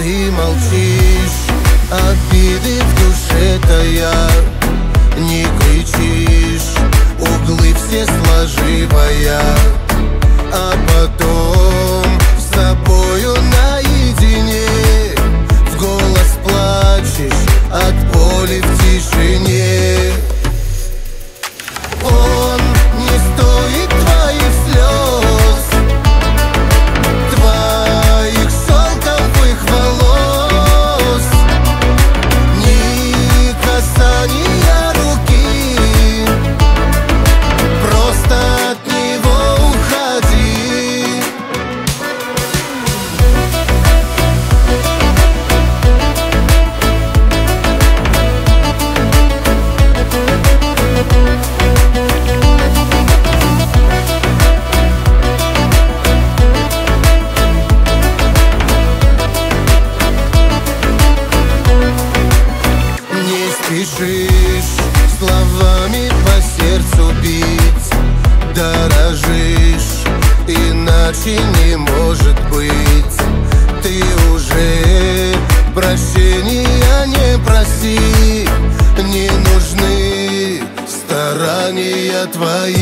ты молчишь, обиды в душе таят. Не кричишь, углы все сложивая, а потом с собою наедине в голос плачешь от боли в тишине. Он не стоит твоих слез, твоих шелковых волос, ни касания руки, просто от него уходи. Спешишь словами по сердцу бить, дорожишь, иначе не может быть. Ты уже прощения не проси, не нужны старания твои.